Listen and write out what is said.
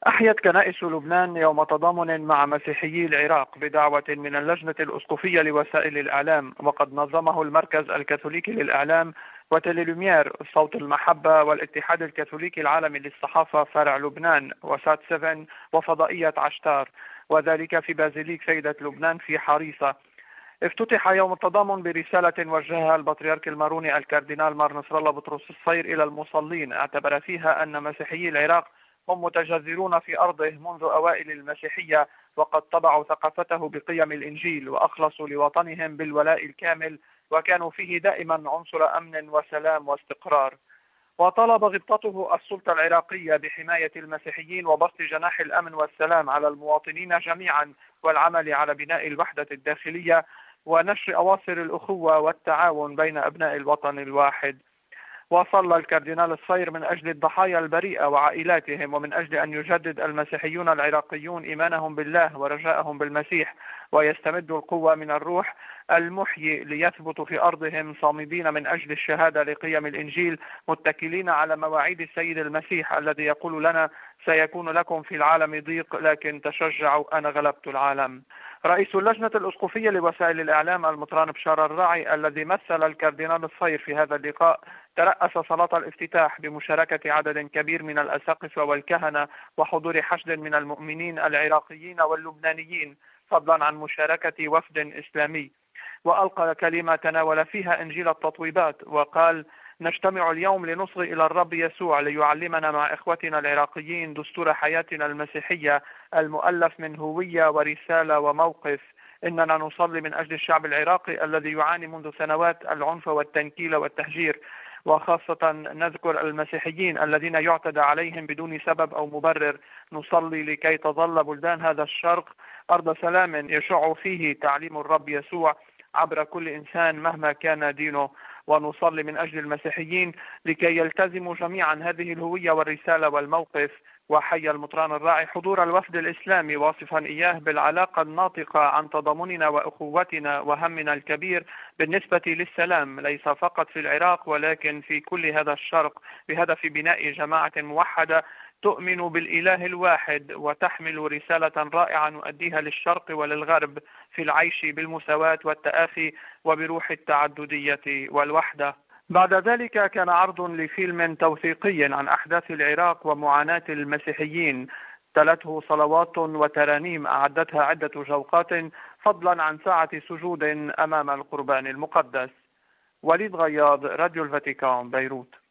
أحيت كنائس لبنان يوم تضامن مع مسيحيي العراق بدعوة من اللجنة الأسقفية لوسائل الإعلام، وقد نظمه المركز الكاثوليكي للإعلام وتليلومير صوت المحبة والاتحاد الكاثوليكي العالمي للصحافة فرع لبنان وسات 7 وفضائية عشتار، وذلك في بازيليك سيدة لبنان في حريصة. افتتح يوم التضامن برسالة وجهها البطريرك الماروني الكاردينال مار نصر الله بطرس الصير إلى المصلين، اعتبر فيها أن مسيحيي العراق هم متجذرون في أرضه منذ أوائل المسيحية، وقد طبعوا ثقافته بقيم الإنجيل وأخلصوا لوطنهم بالولاء الكامل، وكانوا فيه دائما عنصر أمن وسلام واستقرار. وطلب غبطته السلطة العراقية بحماية المسيحيين وبسط جناح الأمن والسلام على المواطنين جميعا، والعمل على بناء الوحدة الداخلية ونشر أواصر الأخوة والتعاون بين أبناء الوطن الواحد. وصلى الكاردينال الصير من أجل الضحايا البريئة وعائلاتهم، ومن أجل أن يجدد المسيحيون العراقيون إيمانهم بالله ورجاءهم بالمسيح، ويستمدوا القوة من الروح المحيي ليثبتوا في أرضهم صامدين من أجل الشهادة لقيم الإنجيل، متكلين على مواعيد السيد المسيح الذي يقول لنا: سيكون لكم في العالم ضيق لكن تشجعوا أنا غلبت العالم. رئيس اللجنة الأسقفية لوسائل الإعلام المطران بشار الراعي الذي مثل الكاردينال الصير في هذا اللقاء ترأس صلاة الافتتاح بمشاركة عدد كبير من الأساقفة والكهنة وحضور حشد من المؤمنين العراقيين واللبنانيين، فضلا عن مشاركة وفد إسلامي. وألقى كلمة تناول فيها إنجيل التطويبات وقال: نجتمع اليوم لنصغي إلى الرب يسوع ليعلمنا مع إخوتنا العراقيين دستور حياتنا المسيحية المؤلف من هوية ورسالة وموقف. إننا نصلي من أجل الشعب العراقي الذي يعاني منذ سنوات العنف والتنكيل والتهجير، وخاصة نذكر المسيحيين الذين يعتدى عليهم بدون سبب أو مبرر. نصلي لكي تظل بلدان هذا الشرق أرض سلام يشع فيه تعليم الرب يسوع عبر كل إنسان مهما كان دينه، ونصلي من أجل المسيحيين لكي يلتزموا جميعا هذه الهوية والرسالة والموقف. وحي المطران الراعي حضور الوفد الإسلامي، واصفا إياه بالعلاقة الناطقة عن تضامننا وأخوتنا وهمنا الكبير بالنسبة للسلام ليس فقط في العراق ولكن في كل هذا الشرق، بهدف بناء جماعة موحدة تؤمن بالإله الواحد وتحمل رسالة رائعة نؤديها للشرق وللغرب في العيش بالمساواة والتآخي وبروح التعددية والوحدة. بعد ذلك كان عرض لفيلم توثيقي عن أحداث العراق ومعاناة المسيحيين، تلته صلوات وترانيم أعدتها عدة جوقات، فضلا عن ساعة سجود أمام القربان المقدس. وليد غياض، راديو الفاتيكان، بيروت.